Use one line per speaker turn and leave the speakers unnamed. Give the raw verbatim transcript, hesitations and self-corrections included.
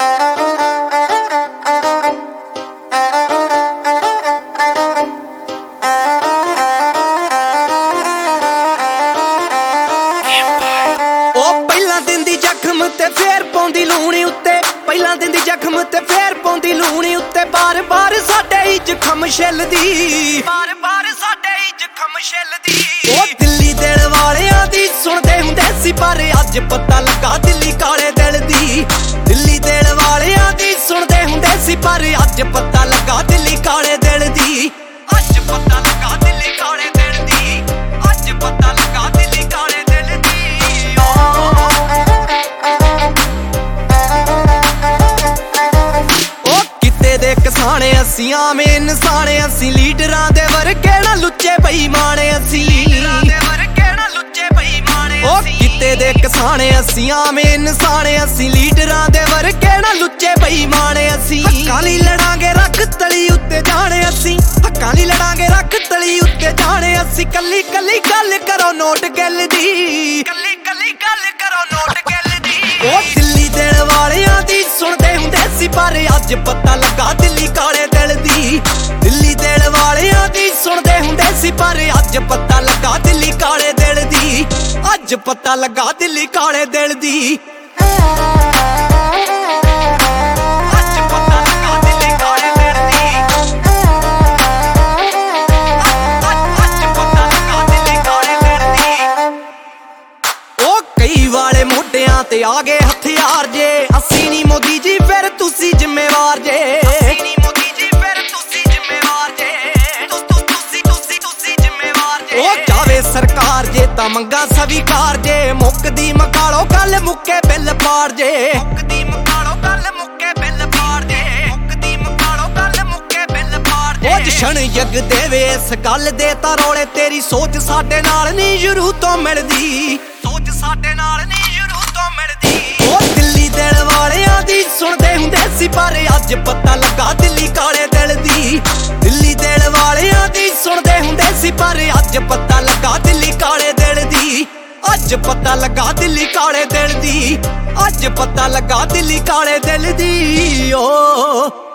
ਤੇ ਫੇਰ ਪਾਉਂਦੀ ਲੂਣੀ ਉੱਤੇ ਪਹਿਲਾਂ ਦਿੰਦੀ ਜ਼ਖਮ ਤੇ ਫੇਰ ਪਾਉਂਦੀ ਲੂਣੀ ਉੱਤੇ ਬਾਰ ਬਾਰ ਸਾਡੇ ਹੀ ਜ਼ਖਮ ਛਿਲਦੀ ਬਾਰ ਬਾਰ ਸਾਡੇ ਹੀ ਜ਼ਖਮ ਛਿਲਦੀ ਉਹ ਦਿੱਲੀ ਦਿਲ ਵਾਲਿਆਂ ਦੀ ਸੁਣਦੇ ਹੁੰਦੇ ਸੀ ਪਰ ਅੱਜ ਪਤਾ ਲੱਗਾ ਦਿੱਲੀ ਕਾਲੇ ਦਿਲ ਦੀ ਦਿੱਲੀ ਦਿਲ ਵਾਲਿਆਂ ਦੀ ਸੁਣਦੇ ਹੁੰਦੇ ਸੀ ਪਰ ਅੱਜ ਪਤਾ ਲੱਗਾ ਦਿੱਲੀ ਕਾਲੇ ਦਿਲ ਦੀ ਅੱਜ ਪਤਾ ਲੱਗਾ ਦਿੱਲੀ ਕਾਲੇ ਦਿਲ ਦੀ ਅੱਜ ਪਤਾ ਲੱਗਾ ਦਿੱਲੀ ਕਾਲੇ ਦਿਲ ਦੀ ਦੇ ਕਿਸਾਨੇ ਅਸੀਂ ਆਵੇਂ ਇਨਸਾਨ ਅਸੀਂ ਲੀਡਰਾਂ ਦੇ ਵਰਗੇ ਨਾ ਲੁੱਚੇ ਬੇਈਮਾਨ ਅਸੀਂ ਲੀਡਰਾਂ ਦੇ ਵਰਗੇ ਨਾ ਲੁੱਚੇ ਬੇਈਮਾਨ ਉਹ ਕਿਤੇ ਦੇ ਕਿਸਾਨੇ ਅਸੀਂ ਆਵੇਂ ਇਨਸਾਨ ਅਸੀਂ ਲੀਡਰਾਂ ਦੇ ਵਰਗੇ ਨਾ ਲੁੱਚੇ ਬੇਈਮਾਨ ਅਸੀਂ ਹੱਕਾਂ ਲਈ ਲੜਾਂਗੇ ਰੱਖ ਤਲੀ ਉੱਤੇ ਜਾਣੇ ਅਸੀਂ ਹੱਕਾਂ ਲਈ ਲੜਾਂਗੇ ਰੱਖ ਤਲੀ ਉੱਤੇ ਜਾਣੇ ਅਸੀਂ ਕੱਲੀ ਕੱਲੀ ਗੱਲ ਕਰੋ ਨੋਟ ਗਿੱਲ ਦੀ ਕੱਲੀ ਕੱਲੀ ਗੱਲ ਕਰੋ ਨੋਟ ਗਿੱਲ ਦੀ ਉਹ ਦਿੱਲੀ ਦਿਲ ਵਾਲਿਆਂ ਦੀ ਸੁਣਦੇ ਹੁੰਦੇ ਸੀ ਪਰ ਅੱਜ ਪਤਾ ਲੱਗਾ ਦਿੱਲੀ ਕਾਲੇ ਦਿਲ ਦੀ ਦਿੱਲੀ ਦਿਲ ਵਾਲਿਆਂ ਦੀ ਸੁਣਦੇ ਹੁੰਦੇ ਸੀ ਪਰ ਅੱਜ ਪਤਾ ਲੱਗਾ ਦਿੱਲੀ ਕਾਲੇ ਦਿਲ ਦੀ ਅੱਜ ਪਤਾ ਲੱਗਾ ਦਿੱਲੀ ਕਾਲੇ ਦਿਲ ਦੀ ਅੱਜ ਪਤਾ ਲੱਗਾ ਦਿੱਲੀ ਕਾਲੇ ਦਿਲ ਦੀ ਅੱਜ ਪਤਾ ਲੱਗਾ ਦਿੱਲੀ ਕਾਲੇ ਦਿਲ ਦੀ ਉਹ ਕਈ ਵਾਲੇ ਮੋਢਿਆਂ ਤੇ ਆ ਗਏ ਹਥਿਆਰ ਜੇ ਅਸੀਂ ਨੀ ਮੋਦੀ ਜੀ ਫਿਰ ਤੁਸੀਂ ਜ਼ਿੰਮੇਵਾਰ ਜੇ ਅਸੀਂ ਨੀ ਮੋਦੀ ਜੀ ਫਿਰ ਤੁਸੀਂ ਜ਼ਿੰਮੇਵਾਰ ਜੇ ਤੁਸੀਂ ਤੁਸੀਂ ਤੁਸੀਂ ਜ਼ਿੰਮੇਵਾਰ ਜੇ ਉਹ ਚਾਵੇ ਸਰਕਾਰ ਜੇ ਤਾਂ ਮੰਗਾ ਸਵੀਕਾਰ ਜੇ ਮੁੱਕਦੀ ਮਕਾਲੋ ਗੱਲ ਮੁੱਕੇ ਬਿੱਲ ਪਾੜ ਜੇ ਮੁੱਕਦੀ ਮਕਾਲੋ ਗੱਲ ਮੁੱਕੇ ਬਿੱਲ ਪਾੜ ਜੇ ਮੁੱਕਦੀ ਮਕਾਲੋ ਗੱਲ ਮੁੱਕੇ ਬਿੱਲ ਪਾੜ ਜੇ ਉਹ ਜਸ਼ਨ ਯੱਗ ਦੇਵੇ ਇਸ ਗੱਲ ਦੇ ਤਾਂ ਰੋਲੇ ਤੇਰੀ ਸੋਚ ਸਾਡੇ ਨਾਲ ਨਹੀਂ ਸ਼ੁਰੂ ਤੋਂ ਮਿਲਦੀ ਸੋਚ ਸਾਡੇ ਨਾਲ ਨਹੀਂ ਸ਼ੁਰੂ ਤੋਂ ਮਿਲਦੀ ਉਹ ਦਿੱਲੀ ਦਿਲ ਵਾਲਿਆਂ ਦੀ ਸੁਣਦੇ ਹੁੰਦੇ ਸੀ ਪਰ ਅੱਜ ਪਤਾ ਲੱਗਾ ਦਿੱਲੀ ਕਾਲੇ ਦਿਲ ਦੀ ਦਿੱਲੀ ਦਿਲ ਵਾਲਿਆਂ ਦੀ ਸੁਣਦੇ ਹੁੰਦੇ ਸੀ ਪਰ ਅੱਜ ਪਤਾ ਲੱਗਾ ਦਿੱਲੀ ਕਾਲੇ ਦਿਲ ਦੀ ਅੱਜ ਪਤਾ ਲੱਗਾ ਦਿੱਲੀ ਕਾਲੇ ਦਿਲ ਦੀ ਅੱਜ ਪਤਾ ਲੱਗਾ ਦਿੱਲੀ ਕਾਲੇ ਦਿਲ ਦੀ ਓ